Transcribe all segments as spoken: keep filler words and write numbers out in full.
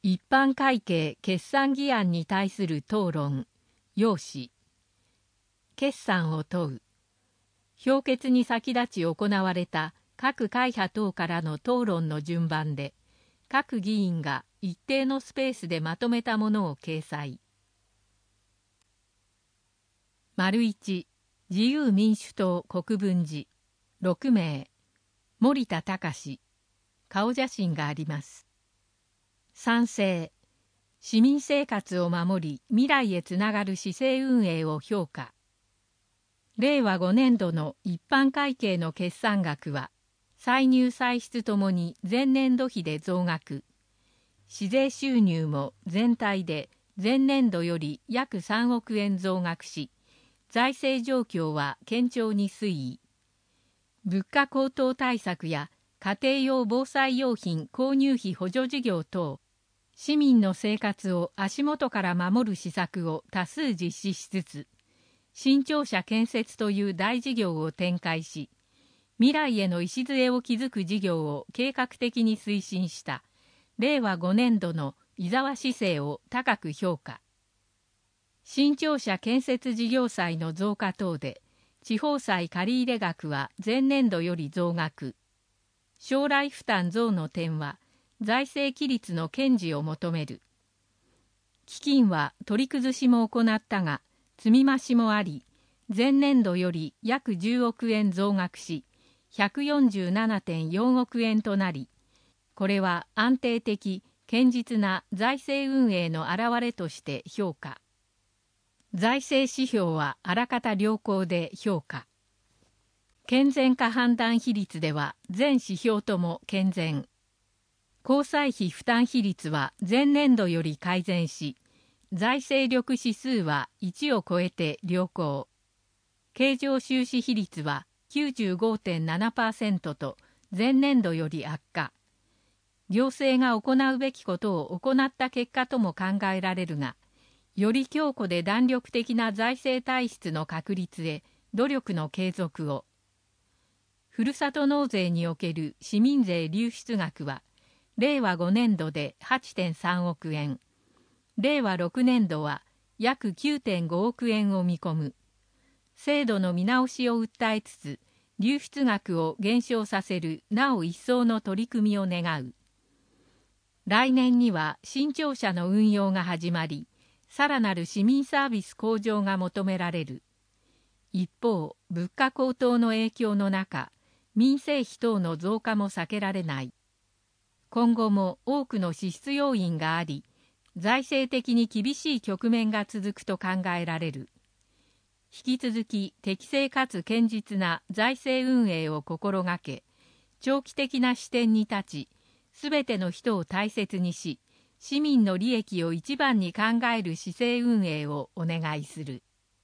一般会計決算議案に対する討論、要旨。決算を問う。評決に先立ち行われた各会派等からの討論の順番で、各議員が一定のスペースでまとめたものを掲載。丸一、自由民主党国分寺、ろくめい、森田隆、顔写真があります。賛成、市民生活を守り未来へつながる市政運営を評価。れいわごねんどの一般会計の決算額は、歳入歳出ともに前年度比で増額。市税収入も全体で前年度より約さんおくえん増額し、財政状況は堅調に推移。物価高騰対策や家庭用防災用品購入費補助事業等、市民の生活を足元から守る施策を多数実施しつつ、新庁舎建設という大事業を展開し、未来への礎を築く事業を計画的に推進したれいわごねんどの伊沢市政を高く評価。新庁舎建設事業債の増加等で、地方債借入額は前年度より増額。将来負担増の点は、財政規律の堅持を求める。基金は取り崩しも行ったが、積み増しもあり、前年度より約じゅうおくえん増額し、ひゃくよんじゅうななてんよんおくえんとなり、これは安定的、堅実な財政運営の表れとして評価。財政指標はあらかた良好で評価。健全化判断比率では全指標とも健全。交際費負担比率は前年度より改善し、財政力指数はいちを超えて良好。経常収支比率は きゅうじゅうごてんななパーセント と前年度より悪化。行政が行うべきことを行った結果とも考えられるが、より強固で弾力的な財政体質の確立へ努力の継続を。ふるさと納税における市民税流出額は、れいわごねんどで はちてんさんおくえん、れいわろくねんどは約 きゅうてんごおくえんを見込む。制度の見直しを訴えつつ、流出額を減少させるなお一層の取り組みを願う。来年には新庁舎の運用が始まり、さらなる市民サービス向上が求められる。一方、物価高騰の影響の中、民生費等の増加も避けられない。今後も多くの支出要因があり、財政的に厳しい局面が続くと考えられる。引き続き適正かつ堅実な財政運営を心がけ、長期的な視点に立ち、すべての人を大切にし、市民の利益を一番に考える市政運営をお願いする。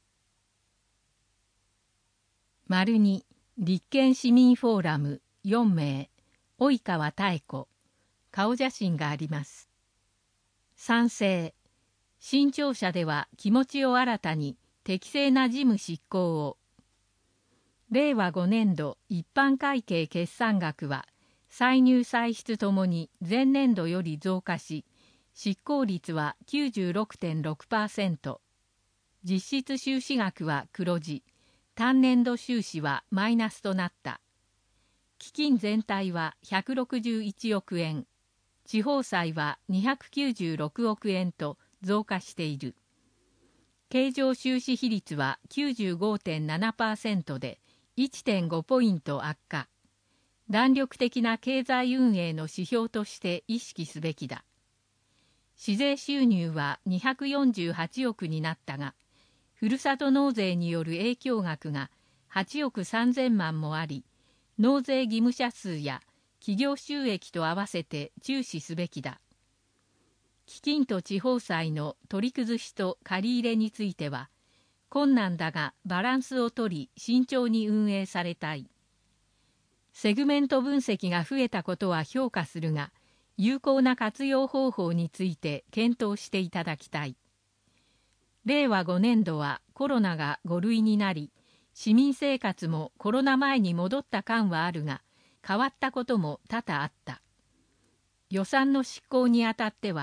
丸に、立憲市民フォーラムよんめい、及川妙子、顔写真があります。賛成、新庁舎では気持ちを新たに適正な事務執行を。れいわごねんど一般会計決算額は、歳入歳出ともに前年度より増加し、執行率は きゅうじゅうろくてんろくパーセント。実質収支額は黒字、単年度収支はマイナスとなった。基金全体はひゃくろくじゅういちおくえん、地方債はにひゃくきゅうじゅうろくおくえんと増加している。経常収支比率は きゅうじゅうごてんななパーセント で いってんごポイント悪化。弾力的な経済運営の指標として意識すべきだ。市税収入はにひゃくよんじゅうはちおくになったが、ふるさと納税による影響額がはちおくさんぜんまんもあり、納税義務者数や企業収益と合わせて注視すべきだ。基金と地方債の取り崩しと借り入れについては、困難だがバランスをとり慎重に運営されたい。セグメント分析が増えたことは評価するが、有効な活用方法について検討していただきたい。れいわごねんどはコロナがご類になり、市民生活もコロナ前に戻った感はあるが、変わったことも多々あった。予算の執行にあたっては、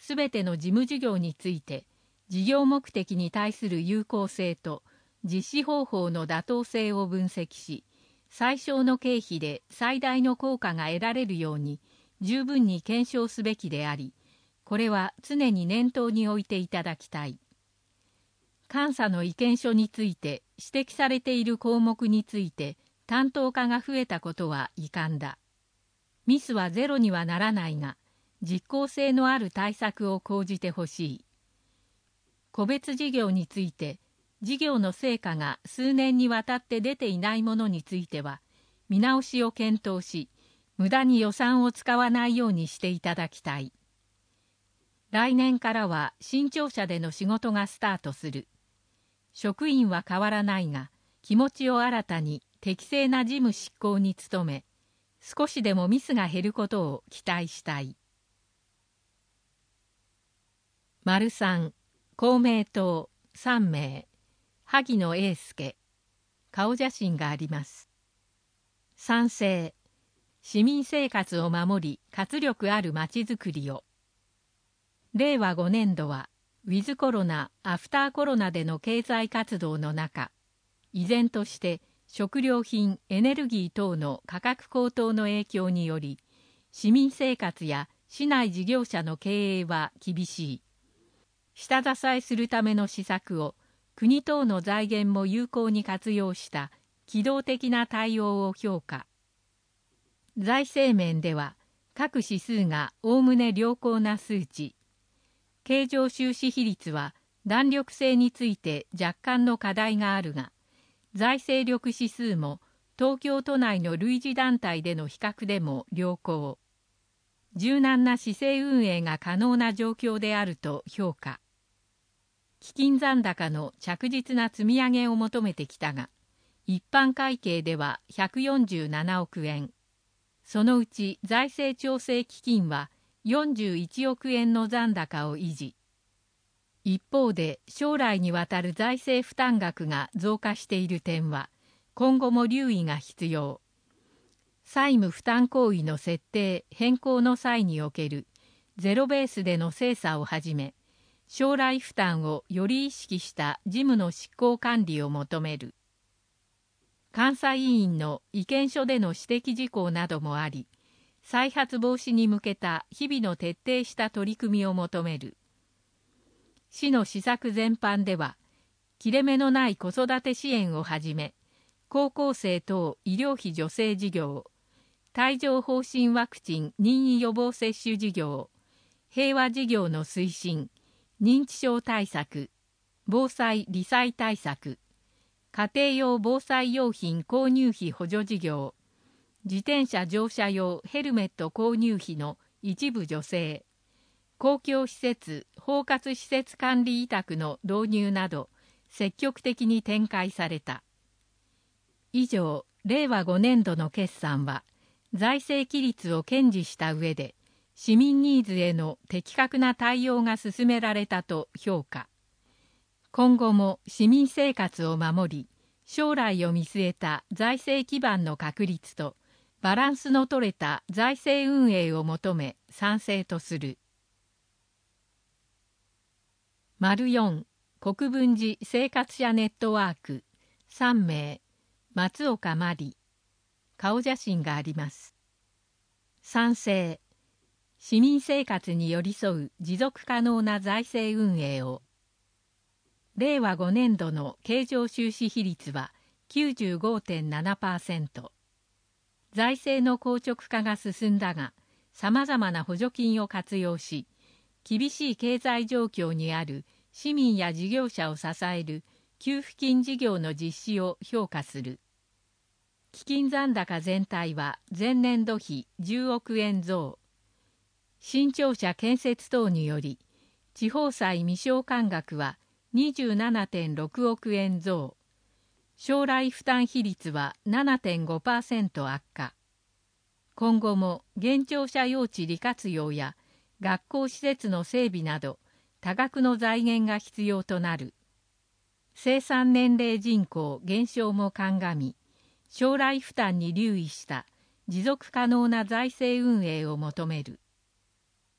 すべての事務事業について、事業目的に対する有効性と実施方法の妥当性を分析し、最小の経費で最大の効果が得られるように十分に検証すべきであり、これは常に念頭に置いていただきたい。監査の意見書について指摘されている項目について担当課が増えたことは遺憾だ。ミスはゼロにはならないが、実効性のある対策を講じてほしい。個別事業について、事業の成果が数年にわたって出ていないものについては、見直しを検討し、無駄に予算を使わないようにしていただきたい。来年からは新庁舎での仕事がスタートする。職員は変わらないが、気持ちを新たに適正な事務執行に努め、少しでもミスが減ることを期待したい。丸三、公明党さんめい、萩野英介、顔写真があります。賛成、市民生活を守り活力あるまちづくりを。れいわごねんどは、ウィズコロナ・アフターコロナでの経済活動の中、依然として食料品・エネルギー等の価格高騰の影響により、市民生活や市内事業者の経営は厳しい。下支えするための施策を国等の財源も有効に活用した機動的な対応を評価。財政面では各指数がおおむね良好な数値。経常収支比率は弾力性について若干の課題があるが、財政力指数も東京都内の類似団体での比較でも良好。柔軟な市政運営が可能な状況であると評価。基金残高の着実な積み上げを求めてきたが、一般会計ではひゃくよんじゅうななおくえん。そのうち財政調整基金はよんじゅういちおくえんの残高を維持。一方で将来にわたる財政負担額が増加している点は今後も留意が必要。債務負担行為の設定・変更の際におけるゼロベースでの精査をはじめ、将来負担をより意識した事務の執行管理を求める。監査委員の意見書での指摘事項などもあり、再発防止に向けた日々の徹底した取り組みを求める。市の施策全般では、切れ目のない子育て支援をはじめ、高校生等医療費助成事業、帯状疱疹ワクチン任意予防接種事業、平和事業の推進、認知症対策、防災・罹災対策、家庭用防災用品購入費補助事業、自転車乗車用ヘルメット購入費の一部助成、公共施設・包括施設管理委託の導入など積極的に展開された。以上、れいわごねんどの決算は財政規律を堅持した上で市民ニーズへの的確な対応が進められたと評価。今後も市民生活を守り、将来を見据えた財政基盤の確立とバランスの取れた財政運営を求め賛成とする。丸よん、国分寺生活者ネットワークさんめい、松岡真理、顔写真があります。賛成、市民生活に寄り添う持続可能な財政運営を。れいわごねんどの経常収支比率は きゅうじゅうごてんななパーセント。財政の硬直化が進んだが、さまざまな補助金を活用し、厳しい経済状況にある市民や事業者を支える給付金事業の実施を評価する。基金残高全体は前年度比じゅうおくえん増。新庁舎建設等により、地方債未償還額は にじゅうななてんろくおくえん増。将来負担比率は ななてんごパーセント 悪化。今後も現庁舎用地利活用や学校施設の整備など多額の財源が必要となる。生産年齢人口減少も鑑み、将来負担に留意した持続可能な財政運営を求める。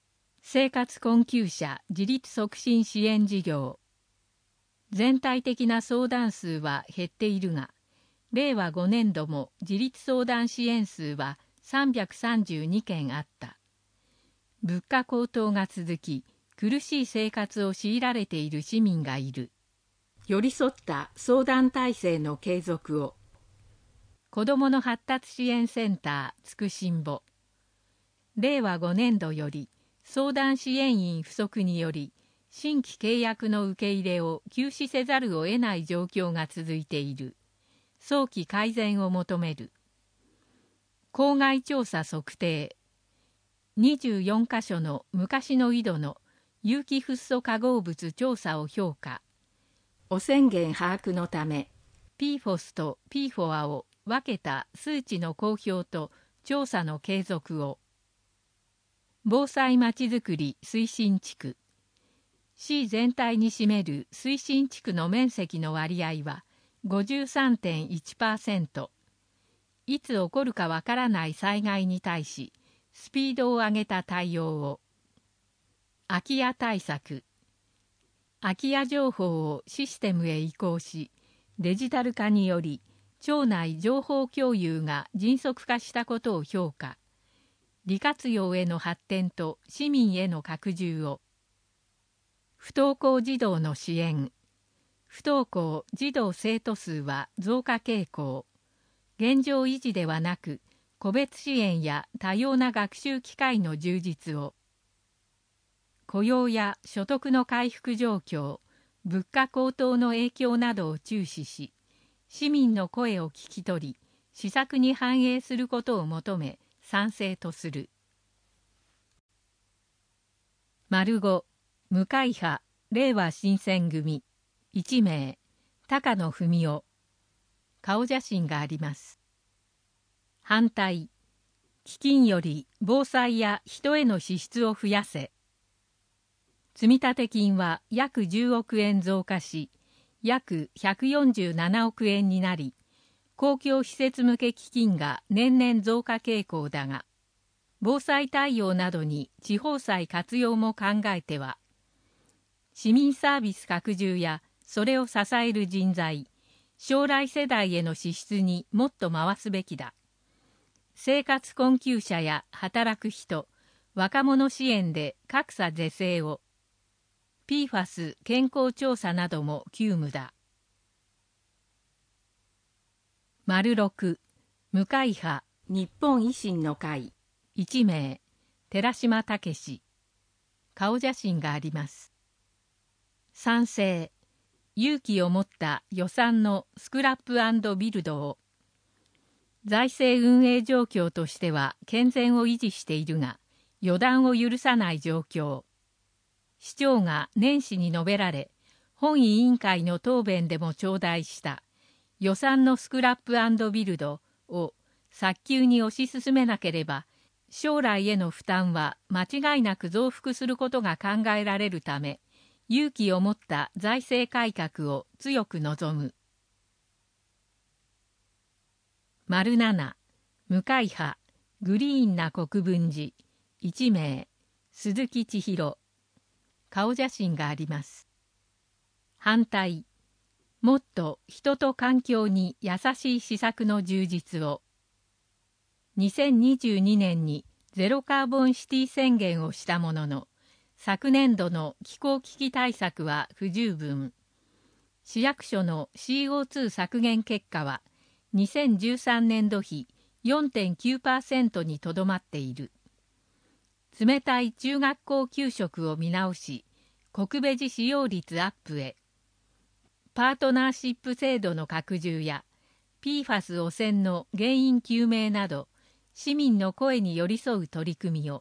生活困窮者自立促進支援事業。全体的な相談数は減っているが、れいわごねんども自立相談支援数はさんびゃくさんじゅうにけんあった。物価高騰が続き、苦しい生活を強いられている市民がいる。寄り添った相談体制の継続を。子どもの発達支援センターつくしんぼ。れいわごねんどより相談支援員不足により、新規契約の受け入れを休止せざるを得ない状況が続いている。早期改善を求める。公害調査測定。にじゅうよんかしょの昔の井戸の有機フッ素化合物調査を評価。汚染源把握のため、ピーフォス と ピーフォア を分けた数値の公表と調査の継続を。防災まちづくり推進地区。市全体に占める推進地区の面積の割合は ごじゅうさんてんいちパーセント。いつ起こるかわからない災害に対し、スピードを上げた対応を。空き家対策。空き家情報をシステムへ移行し、デジタル化により、町内情報共有が迅速化したことを評価。利活用への発展と市民への拡充を。不登校児童の支援。不登校児童生徒数は増加傾向。現状維持ではなく、個別支援や多様な学習機会の充実を。雇用や所得の回復状況、物価高騰の影響などを注視し、市民の声を聞き取り、施策に反映することを求め、賛成とする。丸ご、無会派、れいわ新選組、いちめい、高野文夫。顔写真があります。反対、基金より防災や人への支出を増やせ。積立金は約じゅうおくえん増加し、約ひゃくよんじゅうななおくえんになり、公共施設向け基金が年々増加傾向だが、防災対応などに地方債活用も考えては、市民サービス拡充やそれを支える人材、将来世代への支出にもっと回すべきだ。生活困窮者や働く人、若者支援で格差是正を。ピーファス 健康調査なども急務だ。丸ろく、無会派、日本維新の会、いちめい、寺島武史。顔写真があります。賛成、勇気を持った予算のスクラップ&ビルドを。財政運営状況としては健全を維持しているが、予断を許さない状況。市長が年始に述べられ、本委員会の答弁でも頂戴した予算のスクラップ&ビルドを早急に推し進めなければ、将来への負担は間違いなく増幅することが考えられるため、勇気を持った財政改革を強く望む。丸なな、無会派、グリーンな国分寺、いちめい、鈴木千尋。顔写真があります。反対、もっと人と環境に優しい施策の充実を。にせんにじゅうにねんにゼロカーボンシティ宣言をしたものの、昨年度の気候危機対策は不十分。市役所の シーオーツー 削減結果はにせんじゅうさんねんど比 よんてんきゅうパーセント にとどまっている。冷たい中学校給食を見直し、国ベジ使用率アップへ。パートナーシップ制度の拡充や、ピーファス 汚染の原因究明など、市民の声に寄り添う取り組みを。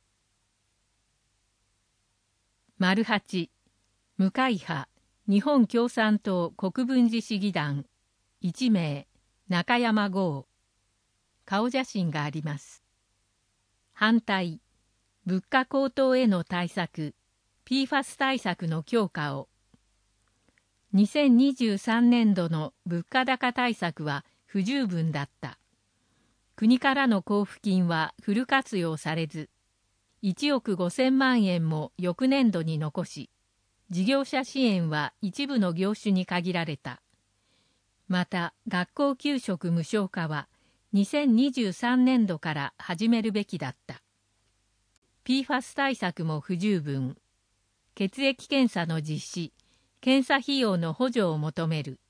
丸はち、無会派、日本共産党国分寺市議団、いちめい、中山剛。顔写真があります。反対、物価高騰への対策、ピーファス 対策の強化を。にせんにじゅうさんねんどの物価高対策は不十分だった。国からの交付金はフル活用されず、 いちおくごせんまんえんも翌年度に残し、事業者支援は一部の業種に限られた。また、学校給食無償化はにせんにじゅうさんねんどから始めるべきだった。ピーファス 対策も不十分。血液検査の実施、検査費用の補助を求める。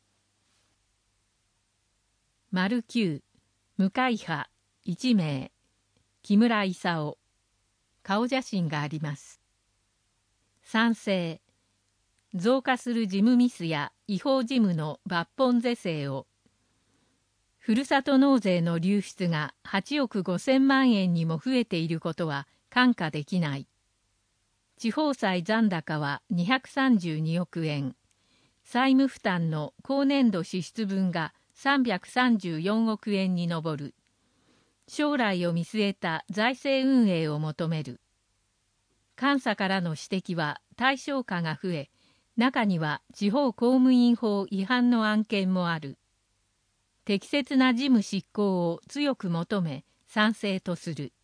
丸きゅう、無会派いちめい、木村勲。顔写真があります。賛成。増加する事務ミスや違法事務の抜本是正を。ふるさと納税の流出がはちおくごせんまんえんにも増えていることは看過できない。地方債残高はにひゃくさんじゅうにおくえん。債務負担の後年度支出分がさんびゃくさんじゅうよんおくえんに上る。将来を見据えた財政運営を求める。監査からの指摘は対象化が増え、中には地方公務員法違反の案件もある。適切な事務執行を強く求め賛成とする。